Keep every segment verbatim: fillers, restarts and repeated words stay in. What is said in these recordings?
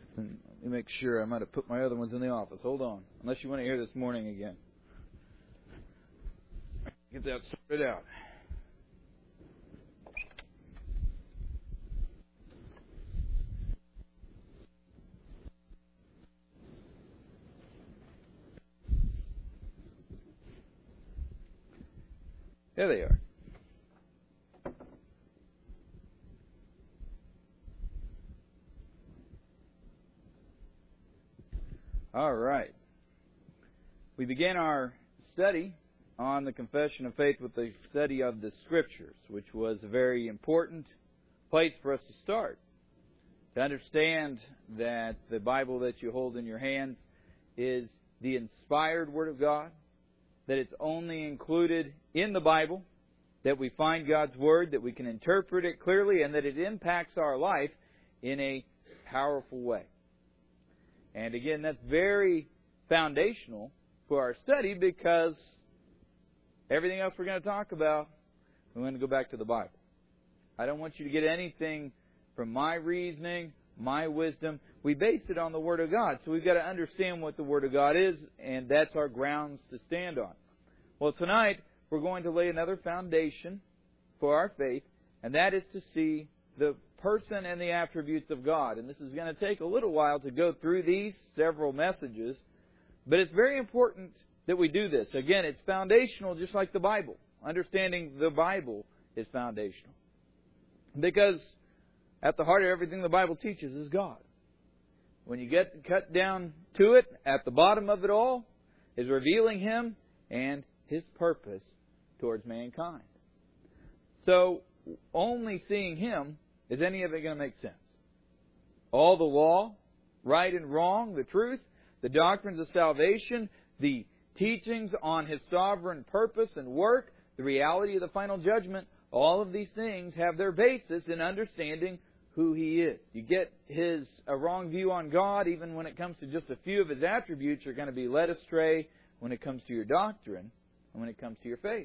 Let me make sure. I might have put my other ones in the office. Hold on. Unless you want to hear this morning again. Get that sorted out. There they are. All right. We began our study on the Confession of Faith with the study of the Scriptures, which was a very important place for us to start. To understand that the Bible that you hold in your hands is the inspired Word of God, that it's only included in the Bible, that we find God's Word, that we can interpret it clearly, and that it impacts our life in a powerful way. And again, that's very foundational for our study because everything else we're going to talk about, we're going to go back to the Bible. I don't want you to get anything from my reasoning, my wisdom. We base it on the Word of God. So we've got to understand what the Word of God is, and that's our grounds to stand on. Well, tonight we're going to lay another foundation for our faith, and that is to see the person and the attributes of God. And this is going to take a little while to go through these several messages, but it's very important that we do this. Again, it's foundational just like the Bible. Understanding the Bible is foundational. Because at the heart of everything the Bible teaches is God. When you get cut down to it, at the bottom of it all is revealing Him and His purpose towards mankind. So, only seeing Him, is any of it going to make sense? All the law, right and wrong, the truth, the doctrines of salvation, the teachings on His sovereign purpose and work, the reality of the final judgment, all of these things have their basis in understanding who He is. You get His a wrong view on God, even when it comes to just a few of His attributes, you're going to be led astray when it comes to your doctrine and when it comes to your faith.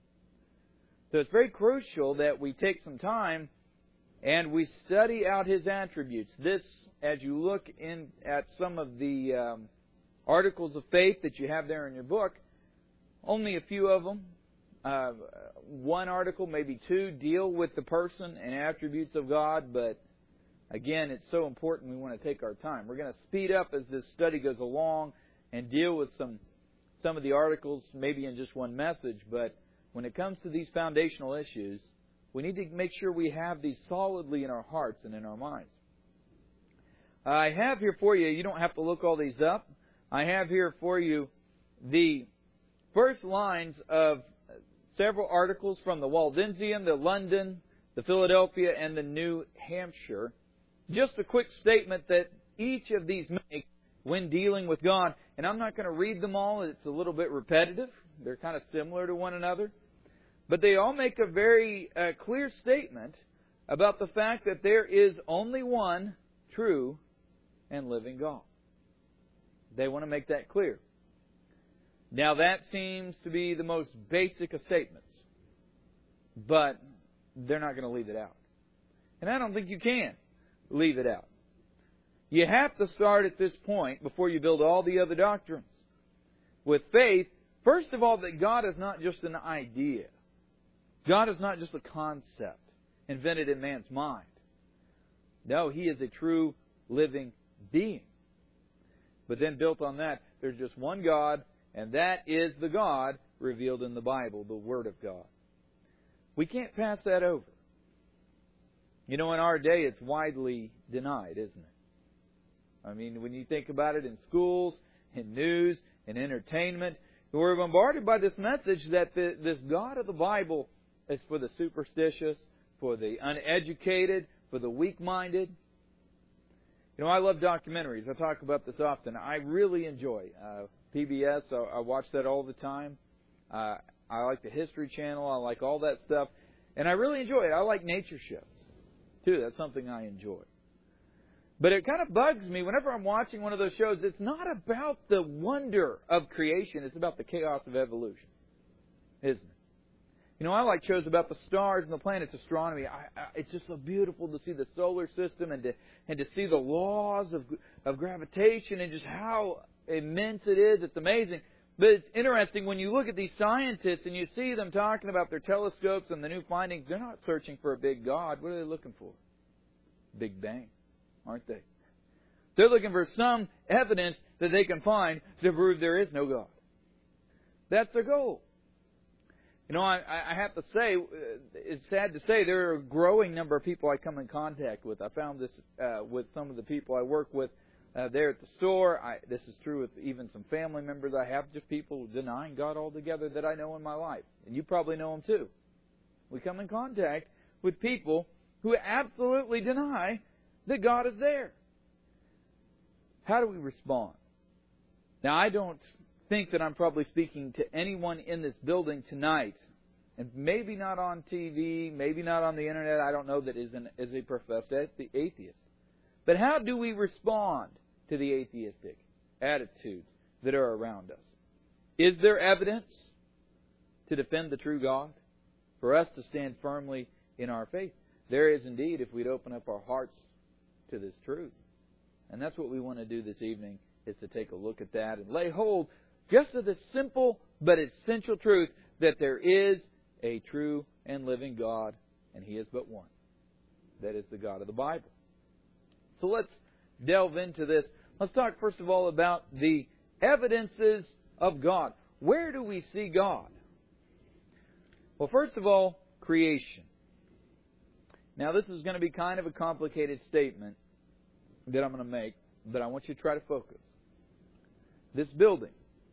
So it's very crucial that we take some time and we study out His attributes. This, as you look in at some of the um, articles of faith that you have there in your book, only a few of them, uh, one article, maybe two, deal with the person and attributes of God. But again, it's so important we want to take our time. We're going to speed up as this study goes along and deal with some some of the articles, maybe in just one message. But when it comes to these foundational issues, we need to make sure we have these solidly in our hearts and in our minds. I have here for you, you don't have to look all these up, I have here for you the first lines of several articles from the Waldensian, the London, the Philadelphia, and the New Hampshire. Just a quick statement that each of these make when dealing with God. And I'm not going to read them all, it's a little bit repetitive. They're kind of similar to one another. But they all make a very uh, clear statement about the fact that there is only one true and living God. They want to make that clear. Now that seems to be the most basic of statements. But they're not going to leave it out. And I don't think you can leave it out. You have to start at this point before you build all the other doctrines. With faith, first of all, that God is not just an idea. God is not just a concept invented in man's mind. No, He is a true living being. But then built on that, there's just one God, and that is the God revealed in the Bible, the Word of God. We can't pass that over. You know, in our day, it's widely denied, isn't it? I mean, when you think about it in schools, in news, in entertainment, we're bombarded by this message that the, this God of the Bible is for the superstitious, for the uneducated, for the weak-minded. You know, I love documentaries. I talk about this often. I really enjoy uh, P B S. I, I watch that all the time. Uh, I like the History Channel. I like all that stuff. And I really enjoy it. I like nature shows, too. That's something I enjoy. But it kind of bugs me whenever I'm watching one of those shows. It's not about the wonder of creation. It's about the chaos of evolution, isn't it? You know, I like shows about the stars and the planets, astronomy. I, I, it's just so beautiful to see the solar system and to and to see the laws of of gravitation and just how immense it is. It's amazing. But it's interesting when you look at these scientists and you see them talking about their telescopes and the new findings. They're not searching for a big God. What are they looking for? Big Bang, aren't they? They're looking for some evidence that they can find to prove there is no God. That's their goal. You know, I, I have to say, it's sad to say, there are a growing number of people I come in contact with. I found this uh, with some of the people I work with uh, there at the store. I, this is true with even some family members I have, just people denying God altogether that I know in my life. And you probably know them too. We come in contact with people who absolutely deny that God is there. How do we respond? Now, I don't think that I'm probably speaking to anyone in this building tonight, and maybe not on T V, maybe not on the Internet, I don't know, that is, an, is a professed atheist. But how do we respond to the atheistic attitudes that are around us? Is there evidence to defend the true God? For us to stand firmly in our faith? There is indeed, if we'd open up our hearts to this truth. And that's what we want to do this evening, is to take a look at that and lay hold just of the simple but essential truth that there is a true and living God, and He is but one. That is the God of the Bible. So let's delve into this. Let's talk first of all about the evidences of God. Where do we see God? Well, first of all, creation. Now, this is going to be kind of a complicated statement that I'm going to make, but I want you to try to focus. This building,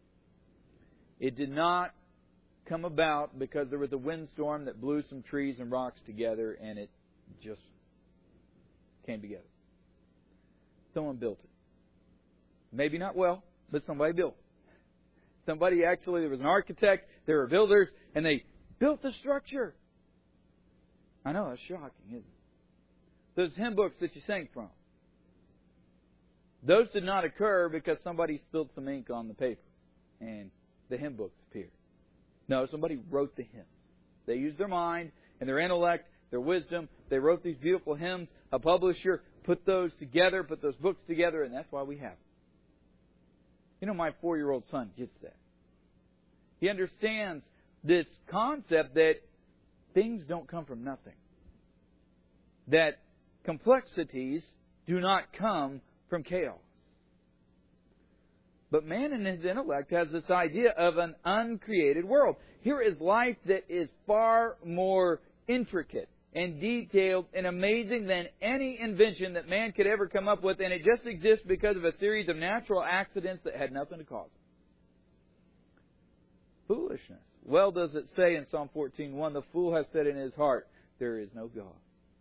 it did not come about because there was a windstorm that blew some trees and rocks together and it just came together. Someone built it. Maybe not well, but somebody built it. Somebody actually, there was an architect, there were builders, and they built the structure. I know, that's shocking, isn't it? Those hymn books that you sang from, those did not occur because somebody spilled some ink on the paper and the hymn books appeared. No, somebody wrote the hymns. They used their mind and their intellect, their wisdom. They wrote these beautiful hymns. A publisher put those together, put those books together, and that's why we have them. You know, my four-year-old son gets that. He understands this concept that things don't come from nothing. That complexities do not come from chaos. But man in his intellect has this idea of an uncreated world. Here is life that is far more intricate and detailed and amazing than any invention that man could ever come up with, and it just exists because of a series of natural accidents that had nothing to cause it. Foolishness. Well does it say in Psalm fourteen one, the fool has said in his heart, there is no God.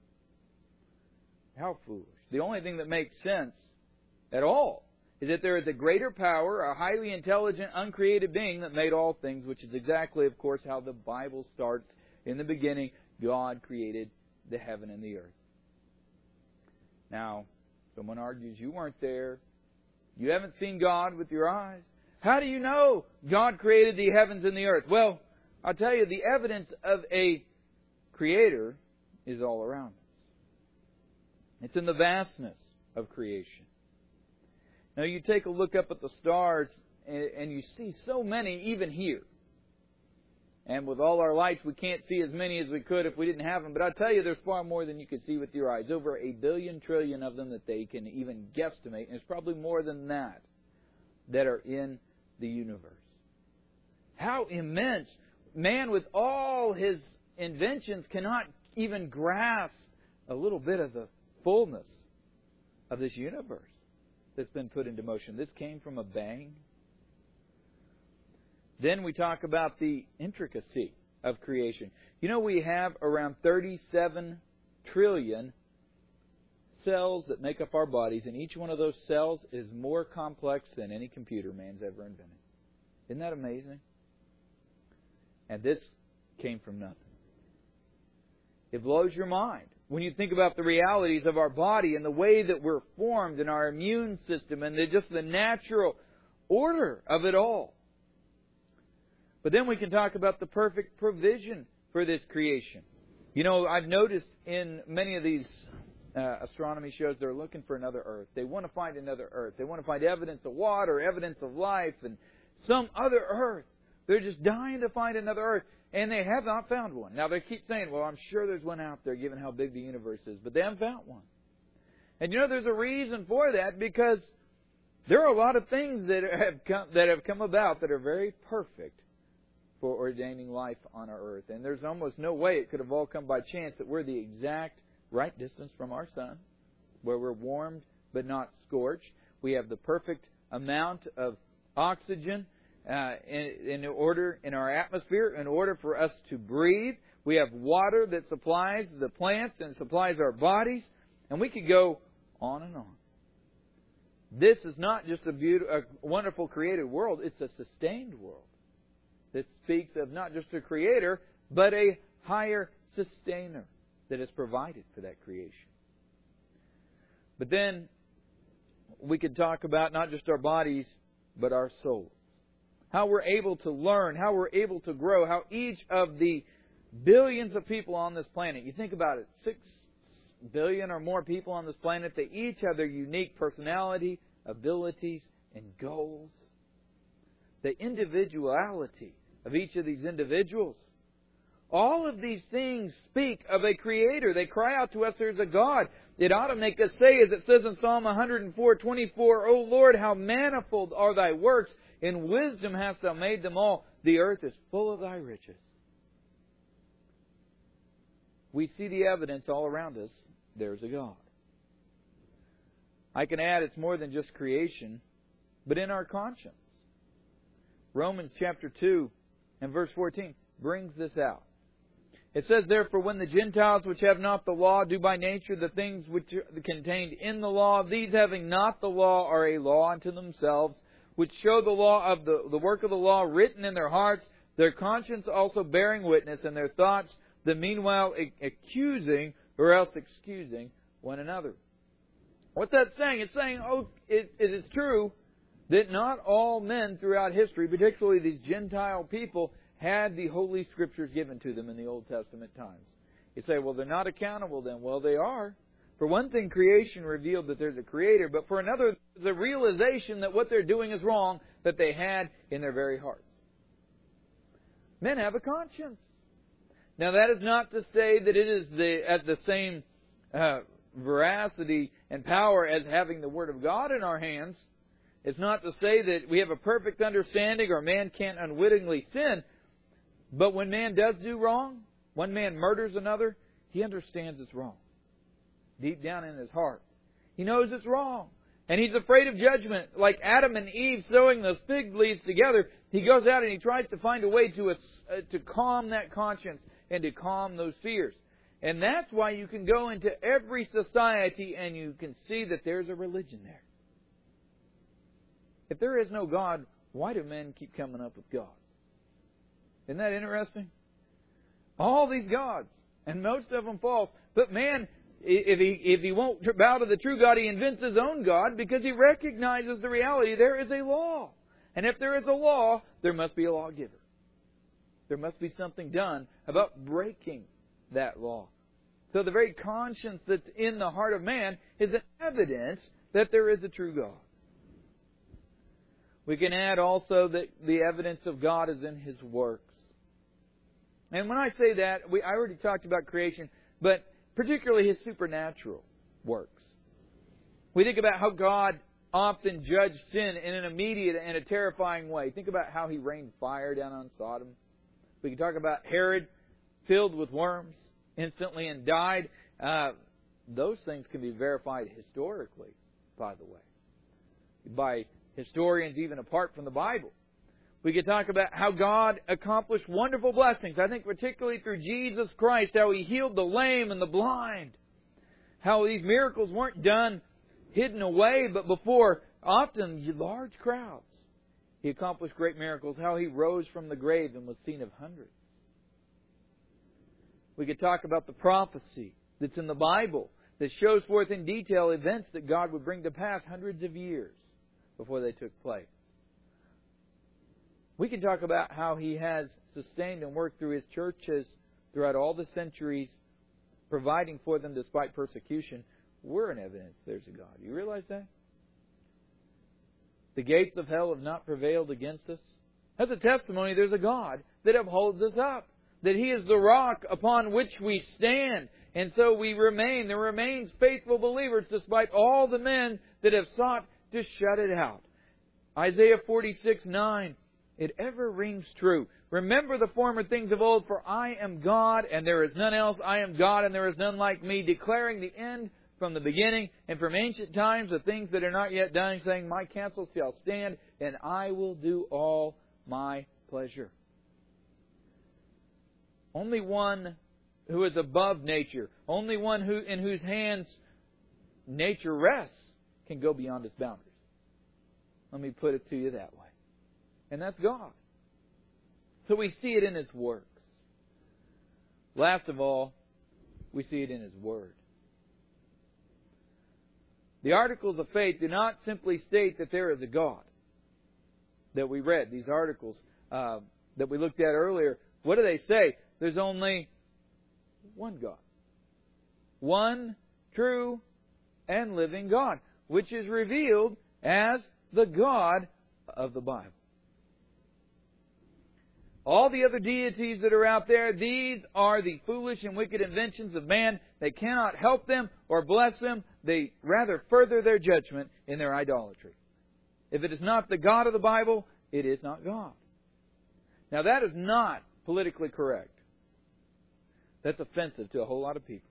How foolish. The only thing that makes sense at all is that there is a greater power, a highly intelligent, uncreated being that made all things, which is exactly, of course, how the Bible starts. In the beginning, God created the heaven and the earth. Now, someone argues, you weren't there. You haven't seen God with your eyes. How do you know God created the heavens and the earth? Well, I'll tell you, the evidence of a Creator is all around us. It's in the vastness of creation. Now, you take a look up at the stars, and you see so many even here. And with all our lights, we can't see as many as we could if we didn't have them. But I'll tell you, there's far more than you can see with your eyes. Over a billion trillion of them that they can even guesstimate. And there's probably more than that that are in the universe. How immense! Man, with all his inventions, cannot even grasp a little bit of the fullness of this universe that's been put into motion. This came from a bang. Then we talk about the intricacy of creation. You know, we have around thirty-seven trillion cells that make up our bodies, and each one of those cells is more complex than any computer man's ever invented. Isn't that amazing? And this came from nothing. It blows your mind when you think about the realities of our body and the way that we're formed and our immune system and the, just the natural order of it all. But then we can talk about the perfect provision for this creation. You know, I've noticed in many of these uh, astronomy shows, they're looking for another Earth. They want to find another Earth. They want to find evidence of water, evidence of life, and some other Earth. They're just dying to find another Earth, and they have not found one. Now, they keep saying, well, I'm sure there's one out there, given how big the universe is, but they haven't found one. And you know, there's a reason for that, because there are a lot of things that have come, that have come about that are very perfect for ordaining life on our earth. And there's almost no way it could have all come by chance that we're the exact right distance from our sun, where we're warmed but not scorched. We have the perfect amount of oxygen uh, in, in order in our atmosphere in order for us to breathe. We have water that supplies the plants and supplies our bodies, and we could go on and on. This is not just a, beautiful, a wonderful created world, it's a sustained world that speaks of not just a creator, but a higher sustainer that has provided for that creation. But then we could talk about not just our bodies, but our souls. How we're able to learn, how we're able to grow, how each of the billions of people on this planet, you think about it, six billion or more people on this planet, they each have their unique personality, abilities, and goals. The individuality of each of these individuals. All of these things speak of a Creator. They cry out to us, there's a God. It ought to make us say, as it says in Psalm one oh four twenty-four, O Lord, how manifold are Thy works. In wisdom hast Thou made them all. The earth is full of Thy riches. We see the evidence all around us. There's a God. I can add it's more than just creation, but in our conscience. Romans chapter two and verse fourteen brings this out. It says, Therefore, when the Gentiles which have not the law do by nature the things which are contained in the law, these having not the law are a law unto themselves, which show the law of the, the work of the law written in their hearts, their conscience also bearing witness, and their thoughts, the meanwhile accusing or else excusing one another. What's that saying? It's saying, oh, it, it is true that not all men throughout history, particularly these Gentile people, had the Holy Scriptures given to them in the Old Testament times. You say, well, they're not accountable then. Well, they are. For one thing, creation revealed that there's a Creator, but for another, the realization that what they're doing is wrong that they had in their very hearts. Men have a conscience. Now, that is not to say that it is the, at the same uh, veracity and power as having the Word of God in our hands. It's not to say that we have a perfect understanding or man can't unwittingly sin. But when man does do wrong, when man murders another, he understands it's wrong. Deep down in his heart. He knows it's wrong. And he's afraid of judgment. Like Adam and Eve sewing those fig leaves together, he goes out and he tries to find a way to, uh, to calm that conscience and to calm those fears. And that's why you can go into every society and you can see that there's a religion there. If there is no God, why do men keep coming up with gods? Isn't that interesting? All these gods, and most of them false. But man, if he if he won't bow to the true God, he invents his own God because he recognizes the reality there is a law. And if there is a law, there must be a lawgiver. There must be something done about breaking that law. So the very conscience that's in the heart of man is an evidence that there is a true God. We can add also that the evidence of God is in His works. And when I say that, we, I already talked about creation, but particularly His supernatural works. We think about how God often judged sin in an immediate and a terrifying way. Think about how He rained fire down on Sodom. We can talk about Herod filled with worms instantly and died. Uh, those things can be verified historically, by the way, by historians even apart from the Bible. We could talk about how God accomplished wonderful blessings. I think particularly through Jesus Christ, how He healed the lame and the blind. How these miracles weren't done hidden away, but before often large crowds. He accomplished great miracles. How He rose from the grave and was seen of hundreds. We could talk about the prophecy that's in the Bible that shows forth in detail events that God would bring to pass hundreds of years before they took place. We can talk about how He has sustained and worked through His churches throughout all the centuries, providing for them despite persecution, we're an evidence there's a God. You realize that? The gates of hell have not prevailed against us. That's a testimony there's a God that upholds us up. That He is the rock upon which we stand. And so we remain. There remains faithful believers despite all the men that have sought to shut it out. Isaiah forty-six nine. It ever rings true. Remember the former things of old, for I am God, and there is none else. I am God, and there is none like me, declaring the end from the beginning, and from ancient times the things that are not yet done, saying, my counsel shall stand, and I will do all my pleasure. Only one who is above nature, only one who in whose hands nature rests, can go beyond its boundaries. Let me put it to you that way. And that's God. So we see it in His works. Last of all, we see it in His Word. The articles of faith do not simply state that there is a God that we read. These articles uh, that we looked at earlier, what do they say? There's only one God. One true and living God, which is revealed as the God of the Bible. All the other deities that are out there, these are the foolish and wicked inventions of man. They cannot help them or bless them. They rather further their judgment in their idolatry. If it is not the God of the Bible, it is not God. Now that is not politically correct. That's offensive to a whole lot of people.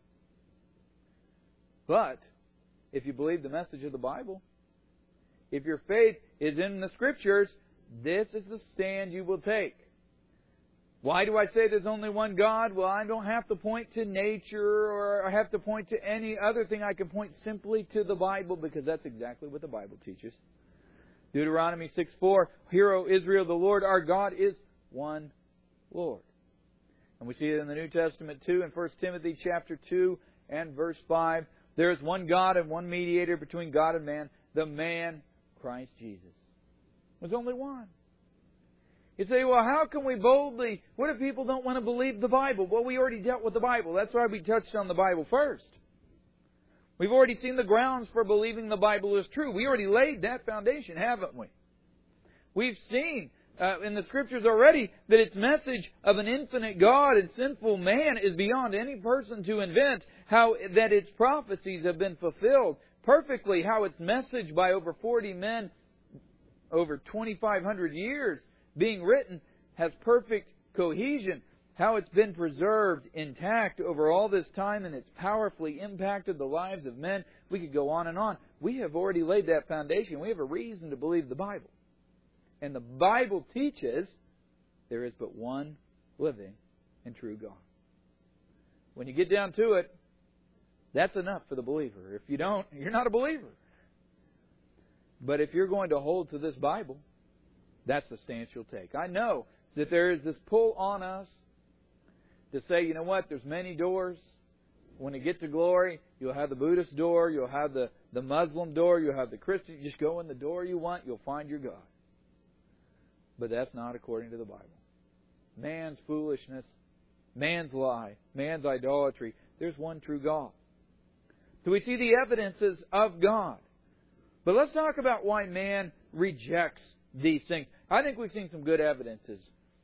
But if you believe the message of the Bible, if your faith is in the Scriptures, this is the stand you will take. Why do I say there's only one God? Well, I don't have to point to nature or I have to point to any other thing. I can point simply to the Bible because that's exactly what the Bible teaches. Deuteronomy six four, Hear, O Israel, the Lord our God is one Lord. And we see it in the New Testament too, in First Timothy chapter two and verse five. There is one God and one mediator between God and man, the man Christ Jesus. There's only one. You say, well, how can we boldly... What if people don't want to believe the Bible? Well, we already dealt with the Bible. That's why we touched on the Bible first. We've already seen the grounds for believing the Bible is true. We already laid that foundation, haven't we? We've seen uh, in the Scriptures already that its message of an infinite God and sinful man is beyond any person to invent. How that its prophecies have been fulfilled perfectly. How its message by over forty men over twenty-five hundred years being written has perfect cohesion. How it's been preserved intact over all this time and it's powerfully impacted the lives of men. We could go on and on. We have already laid that foundation. We have a reason to believe the Bible. And the Bible teaches there is but one living and true God. When you get down to it, that's enough for the believer. If you don't, you're not a believer. But if you're going to hold to this Bible, that's the stance you'll take. I know that there is this pull on us to say, you know what, there's many doors. When you get to glory, you'll have the Buddhist door, you'll have the, the Muslim door, you'll have the Christian. You just go in the door you want, you'll find your God. But that's not according to the Bible. Man's foolishness, man's lie, man's idolatry. There's one true God. So we see the evidences of God. But let's talk about why man rejects these things. I think we've seen some good evidences.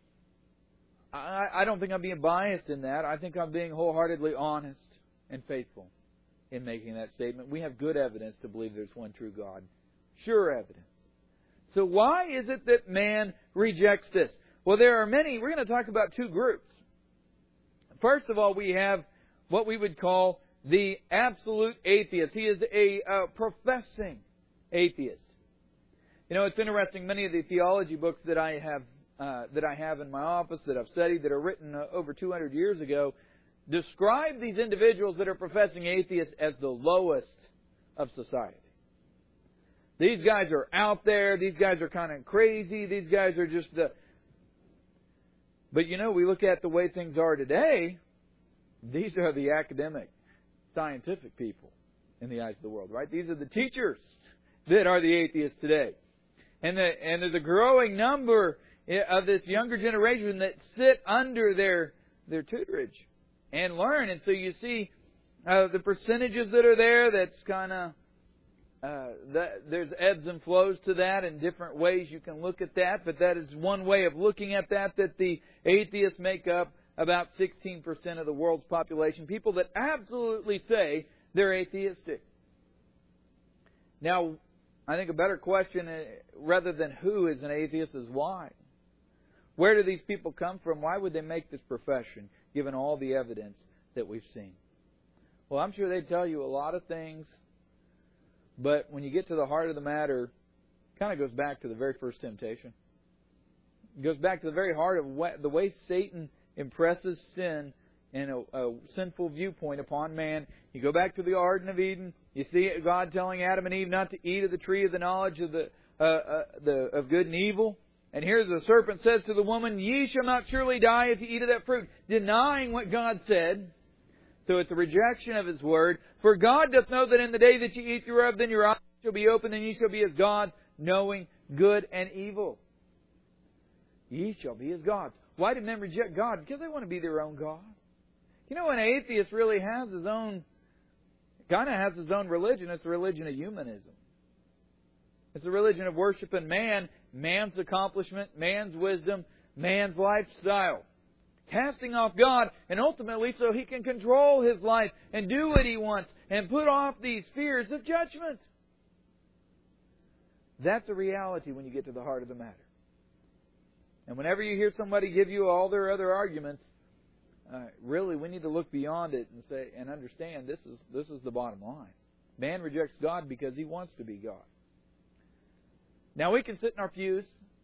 I, I don't think I'm being biased in that. I think I'm being wholeheartedly honest and faithful in making that statement. We have good evidence to believe there's one true God. Sure evidence. So why is it that man rejects this? Well, there are many. We're going to talk about two groups. First of all, we have what we would call the absolute atheist. He is a uh, professing atheist. You know, it's interesting. Many of the theology books that I have uh, that I have in my office that I've studied that are written uh, over two hundred years ago describe these individuals that are professing atheists as the lowest of society. These guys are out there. These guys are kind of crazy. These guys are just the... But, you know, we look at the way things are today, these are the academic, scientific people in the eyes of the world, right? These are the teachers that are the atheists today. And, the, and there's a growing number of this younger generation that sit under their, their tutorage and learn. And so you see uh, the percentages that are there. That's kind of uh, that there's ebbs and flows to that, and different ways you can look at that. But that is one way of looking at that. That the atheists make up about sixteen percent of the world's population. People that absolutely say they're atheistic. Now, I think a better question, rather than who is an atheist, is why. Where do these people come from? Why would they make this profession, given all the evidence that we've seen? Well, I'm sure they'd tell you a lot of things, but when you get to the heart of the matter, it kind of goes back to the very first temptation. It goes back to the very heart of what, the way Satan impresses sin and a, a sinful viewpoint upon man. You go back to the Garden of Eden. You see God telling Adam and Eve not to eat of the tree of the knowledge of the uh, uh, the of good and evil. And here the serpent says to the woman, "Ye shall not surely die if you eat of that fruit," denying what God said. So it's a rejection of His word. For God doth know that in the day that ye eat thereof, then your eyes shall be opened, and ye shall be as gods, knowing good and evil. Ye shall be as gods. Why do men reject God? Because they want to be their own God. You know, an atheist really has his own, kind of has his own religion. It's the religion of humanism. It's the religion of worshiping man, man's accomplishment, man's wisdom, man's lifestyle. Casting off God, and ultimately so he can control his life and do what he wants and put off these fears of judgment. That's a reality when you get to the heart of the matter. And whenever you hear somebody give you all their other arguments, uh, really we need to look beyond it and say and understand this is this is the bottom line. Man rejects God because he wants to be God. Now we can sit in our pews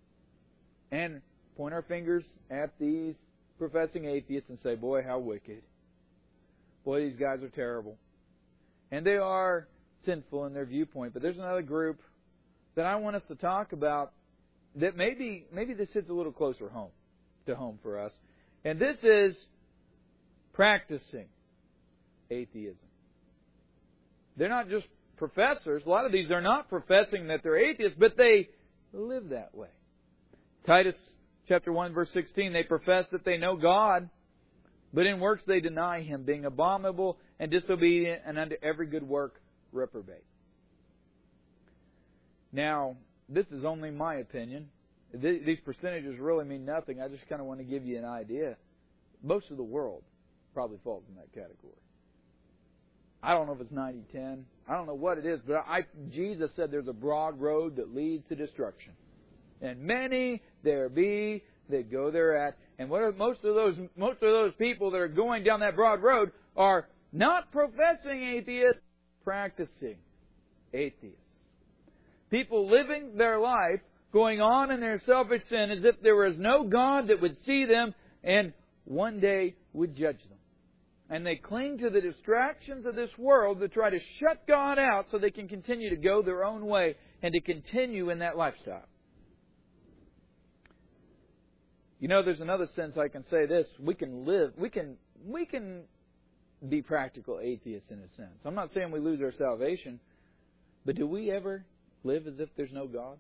and point our fingers at these professing atheists and say, "Boy, how wicked. Boy, these guys are terrible." And they are sinful in their viewpoint. But there's another group that I want us to talk about that maybe maybe this hits a little closer home to home for us. And this is practicing atheism. They're not just professors. A lot of these are not professing that they're atheists, but they live that way. Titus chapter one, verse sixteen, they profess that they know God, but in works they deny Him, being abominable and disobedient, and unto every good work reprobate. Now, this is only my opinion. These percentages really mean nothing. I just kind of want to give you an idea. Most of the world probably falls in that category. I don't know if it's ninety ten. I don't know what it is, but I, Jesus said there's a broad road that leads to destruction. And many there be that go thereat. And what are most of those most of those people that are going down that broad road are not professing atheists, practicing atheists. People living their life, going on in their selfish sin as if there was no God that would see them and one day would judge them. And they cling to the distractions of this world to try to shut God out so they can continue to go their own way and to continue in that lifestyle. You know, there's another sense I can say this. We can live, we can, we can be practical atheists in a sense. I'm not saying we lose our salvation, but do we ever live as if there's no God?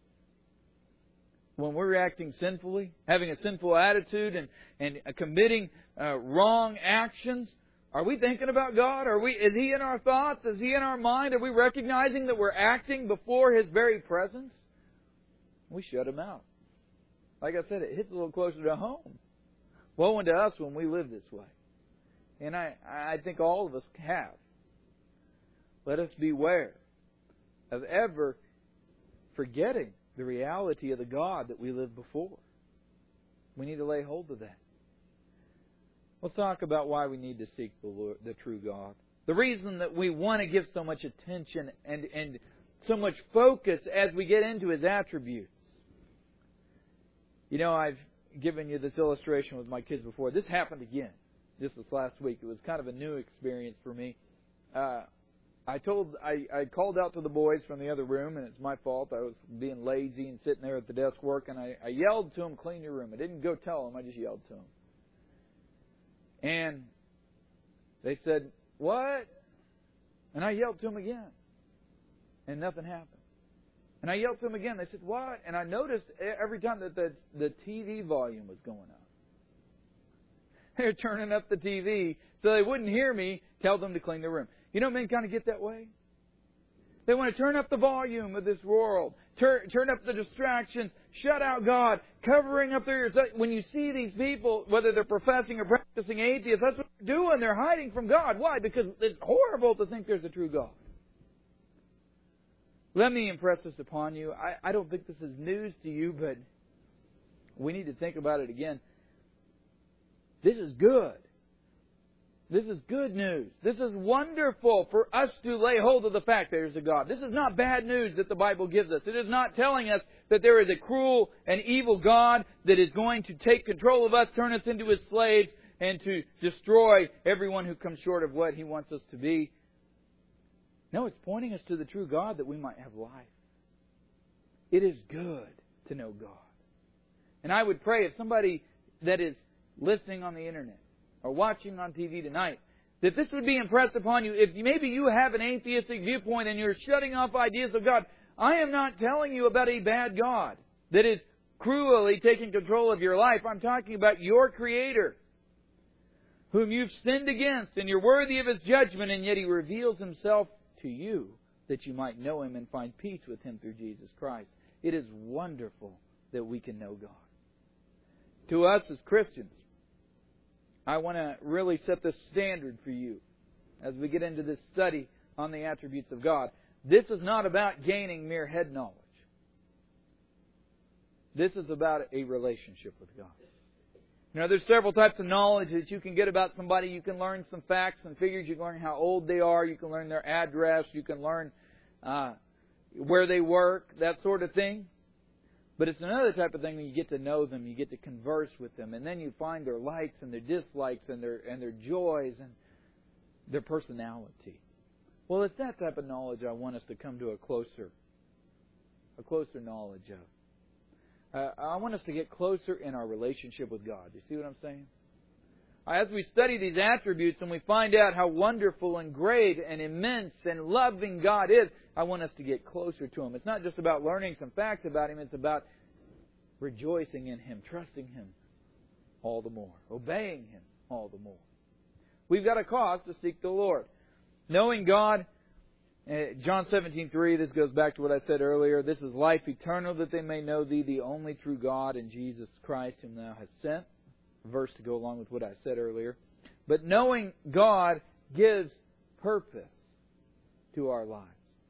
When we're acting sinfully, having a sinful attitude and, and committing uh, wrong actions, are we thinking about God? Are we? Is He in our thoughts? Is He in our mind? Are we recognizing that we're acting before His very presence? We shut Him out. Like I said, it hits a little closer to home. Woe unto us when we live this way. And I, I think all of us have. Let us beware of ever forgetting the reality of the God that we live before. We need to lay hold of that. Let's talk about why we need to seek the Lord, the true God. The reason that we want to give so much attention and, and so much focus as we get into His attributes. You know, I've given you this illustration with my kids before. This happened again just this last week. It was kind of a new experience for me. Uh, I told I, I called out to the boys from the other room, and it's my fault. I was being lazy and sitting there at the desk working. I, I yelled to them, "Clean your room." I didn't go tell them. I just yelled to them. And they said, "What?" And I yelled to them again. And nothing happened. And I yelled to them again. They said, "What?" And I noticed every time that the, the T V volume was going up. They're turning up the T V so they wouldn't hear me tell them to clean their room. You know, men kind of get that way. They want to turn up the volume of this world, turn, turn up the distractions, shut out God, covering up their ears. When you see these people, whether they're professing or practicing atheists, that's what they're doing. They're hiding from God. Why? Because it's horrible to think there's a true God. Let me impress this upon you. I, I don't think this is news to you, but we need to think about it again. This is good. This is good news. This is wonderful for us to lay hold of the fact there is a God. This is not bad news that the Bible gives us. It is not telling us that there is a cruel and evil God that is going to take control of us, turn us into His slaves, and to destroy everyone who comes short of what He wants us to be. No, it's pointing us to the true God that we might have life. It is good to know God. And I would pray if somebody that is listening on the internet or watching on T V tonight, that this would be impressed upon you. If maybe you have an atheistic viewpoint and you're shutting off ideas of God, I am not telling you about a bad God that is cruelly taking control of your life. I'm talking about your Creator, whom you've sinned against, and you're worthy of His judgment, and yet He reveals Himself to you that you might know Him and find peace with Him through Jesus Christ. It is wonderful that we can know God. To us as Christians, I want to really set the standard for you as we get into this study on the attributes of God. This is not about gaining mere head knowledge. This is about a relationship with God. You know, there's several types of knowledge that you can get about somebody. You can learn some facts and figures. You can learn how old they are. You can learn their address. You can learn uh, where they work, that sort of thing. But it's another type of thing when you get to know them, you get to converse with them, and then you find their likes and their dislikes and their and their joys and their personality. Well, it's that type of knowledge I want us to come to a closer, a closer knowledge of. Uh, I want us to get closer in our relationship with God. You see what I'm saying? As we study these attributes and we find out how wonderful and great and immense and loving God is, I want us to get closer to Him. It's not just about learning some facts about Him. It's about rejoicing in Him, trusting Him all the more, obeying Him all the more. We've got a cause to seek the Lord. Knowing God, John seventeen three, this goes back to what I said earlier. This is life eternal, that they may know Thee, the only true God, and Jesus Christ, whom Thou hast sent. Verse to go along with what I said earlier. But knowing God gives purpose to our lives.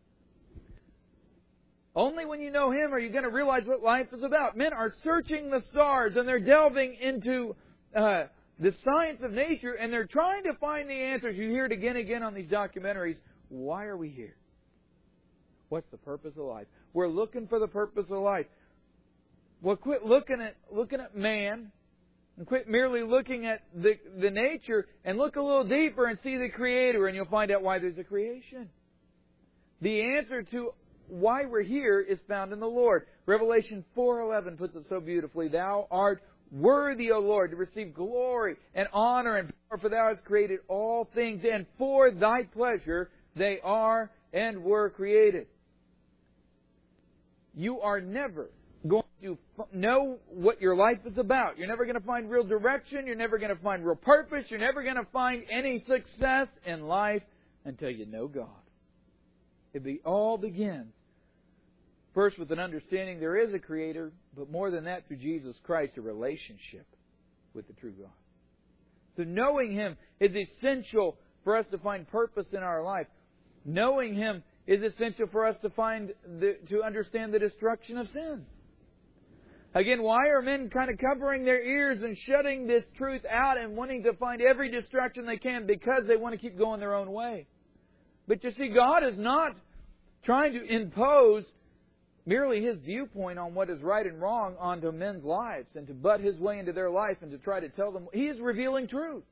Only when you know Him are you going to realize what life is about. Men are searching the stars and they're delving into uh, the science of nature and they're trying to find the answers. You hear it again and again on these documentaries. Why are we here? What's the purpose of life? We're looking for the purpose of life. Well, quit looking at looking at man. And quit merely looking at the, the nature and look a little deeper and see the Creator, and you'll find out why there's a creation. The answer to why we're here is found in the Lord. Revelation four eleven puts it so beautifully. Thou art worthy, O Lord, to receive glory and honor and power, for Thou hast created all things, and for Thy pleasure they are and were created. You are never going to know what your life is about. You're never going to find real direction. You're never going to find real purpose. You're never going to find any success in life until you know God. It be, all begins first with an understanding there is a Creator, but more than that, through Jesus Christ, a relationship with the true God. So knowing Him is essential for us to find purpose in our life. Knowing Him is essential for us to find the, to understand the destruction of sin. Again, why are men kind of covering their ears and shutting this truth out and wanting to find every distraction they can? Because they want to keep going their own way. But you see, God is not trying to impose merely His viewpoint on what is right and wrong onto men's lives and to butt His way into their life and to try to tell them. He is revealing truth.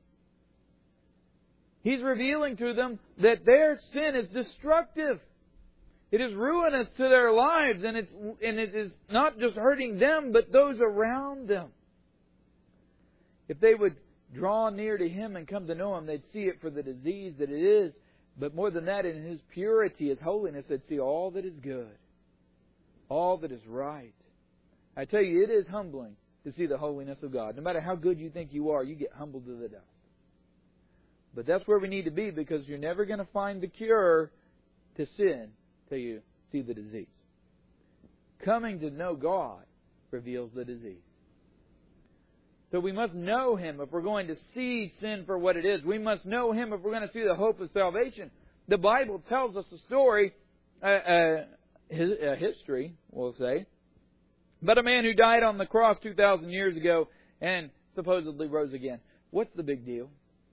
He's revealing to them that their sin is destructive. It is ruinous to their lives, and it's and it is not just hurting them, but those around them. If they would draw near to Him and come to know Him, they'd see it for the disease that it is. But more than that, in His purity, His holiness, they'd see all that is good, all that is right. I tell you, it is humbling to to see the holiness of God. No matter how good you think you are, you get humbled to the dust. But that's where we need to be, because you're never going to find the cure to sin till you see the disease. Coming to know God reveals the disease. So we must know Him if we're going to see sin for what it is. We must know Him if we're going to see the hope of salvation. The Bible tells us a story, a, a, a history, we'll say, about a man who died on the cross two thousand years ago and supposedly rose again. What's the big deal?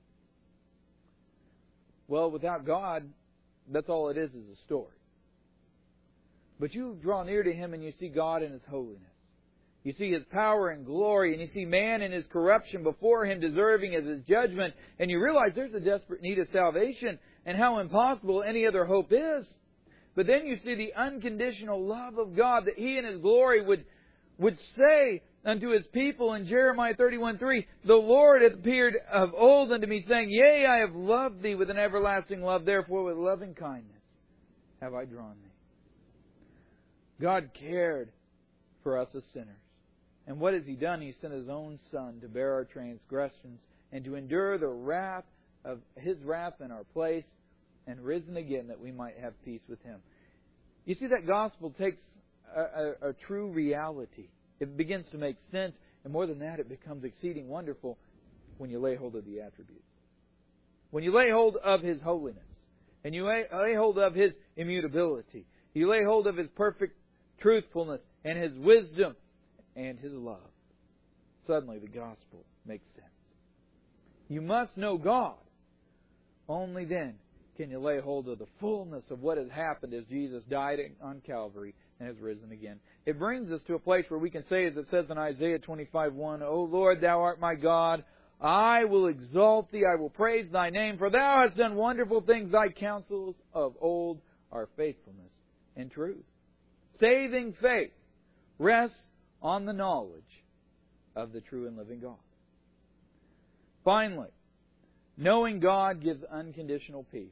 Well, without God, that's all it is, is a story. But you draw near to Him and you see God in His holiness. You see His power and glory, and you see man in his corruption before Him deserving of His judgment, and you realize there's a desperate need of salvation and how impossible any other hope is. But then you see the unconditional love of God, that He in His glory would, would say unto His people in Jeremiah thirty-one three, the Lord hath appeared of old unto me, saying, Yea, I have loved thee with an everlasting love, therefore with loving kindness have I drawn thee. God cared for us as sinners. And what has He done? He sent His own Son to bear our transgressions and to endure the wrath of His wrath in our place, and risen again that we might have peace with Him. You see, that gospel takes a, a, a true reality. It begins to make sense, and more than that, it becomes exceeding wonderful when you lay hold of the attributes. When you lay hold of His holiness, and you lay, lay hold of His immutability, you lay hold of His perfect truthfulness and His wisdom and His love, suddenly the gospel makes sense. You must know God. Only then can you lay hold of the fullness of what has happened as Jesus died on Calvary and has risen again. It brings us to a place where we can say, as it says in Isaiah twenty-five one, O Lord, Thou art my God. I will exalt Thee. I will praise Thy name. For Thou hast done wonderful things. Thy counsels of old are faithfulness and truth. Saving faith rests on the knowledge of the true and living God. Finally, knowing God gives unconditional peace.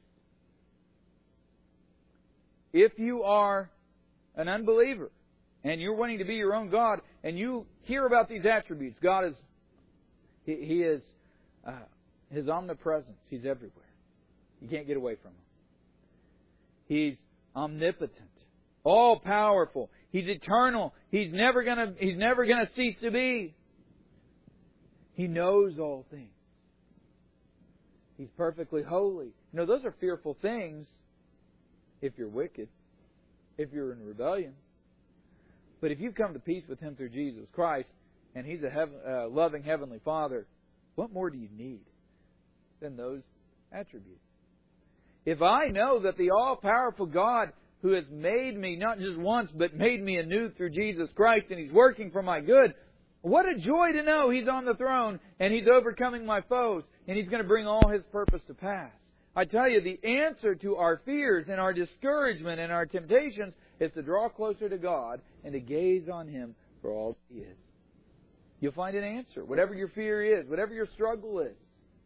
If you are an unbeliever and you're wanting to be your own God, and you hear about these attributes, God is He, he is uh, His omnipresence. He's everywhere. You can't get away from Him. He's omnipotent, all powerful. He's eternal. He's never gonna He's never gonna cease to be. He knows all things. He's perfectly holy. You know, those are fearful things if you're wicked, if you're in rebellion. But if you've come to peace with Him through Jesus Christ, and He's a heaven, uh, loving Heavenly Father, what more do you need than those attributes? If I know that the all-powerful God who has made me not just once, but made me anew through Jesus Christ, and He's working for my good, what a joy to know He's on the throne, and He's overcoming my foes, and He's going to bring all His purpose to pass. I tell you, the answer to our fears and our discouragement and our temptations is to draw closer to God and to gaze on Him for all He is. You'll find an answer, whatever your fear is, whatever your struggle is.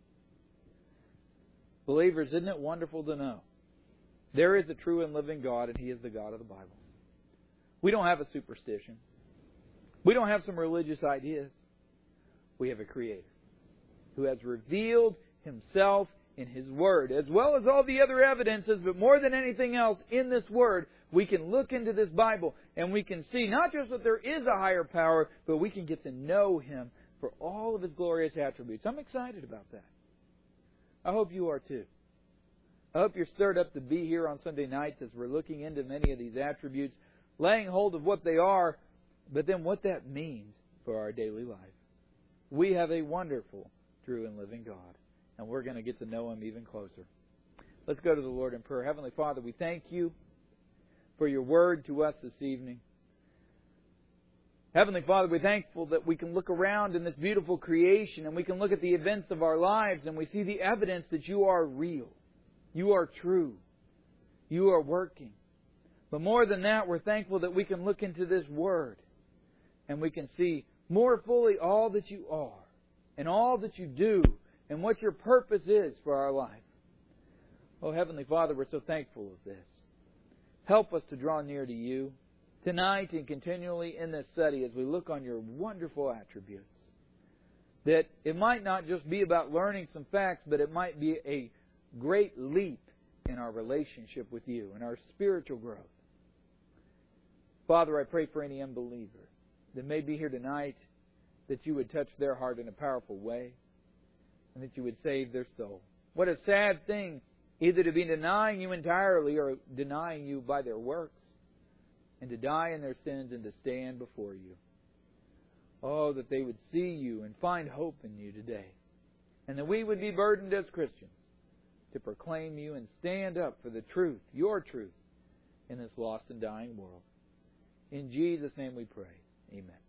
Believers, isn't it wonderful to know there is a true and living God, and He is the God of the Bible. We don't have a superstition. We don't have some religious ideas. We have a Creator who has revealed Himself in His Word, as well as all the other evidences, but more than anything else, in this Word, we can look into this Bible and we can see not just that there is a higher power, but we can get to know Him for all of His glorious attributes. I'm excited about that. I hope you are too. I hope you're stirred up to be here on Sunday nights as we're looking into many of these attributes, laying hold of what they are, but then what that means for our daily life. We have a wonderful, true, and living God, and we're going to get to know Him even closer. Let's go to the Lord in prayer. Heavenly Father, we thank You for Your Word to us this evening. Heavenly Father, we're thankful that we can look around in this beautiful creation and we can look at the events of our lives and we see the evidence that You are real. You are true. You are working. But more than that, we're thankful that we can look into this Word and we can see more fully all that You are and all that You do and what Your purpose is for our life. Oh, Heavenly Father, we're so thankful of this. Help us to draw near to You. tonight and continually in this study as we look on your wonderful attributes. That it might not just be about learning some facts, but it might be a great leap in our relationship with you and our spiritual growth. Father, I pray for any unbeliever that may be here tonight, that you would touch their heart in a powerful way and that you would save their soul. What a sad thing, either to be denying you entirely or denying you by their works, and to die in their sins and to stand before you. Oh, that they would see you and find hope in you today. And that we would be burdened as Christians to proclaim you and stand up for the truth, your truth, in this lost and dying world. In Jesus' name we pray. Amen.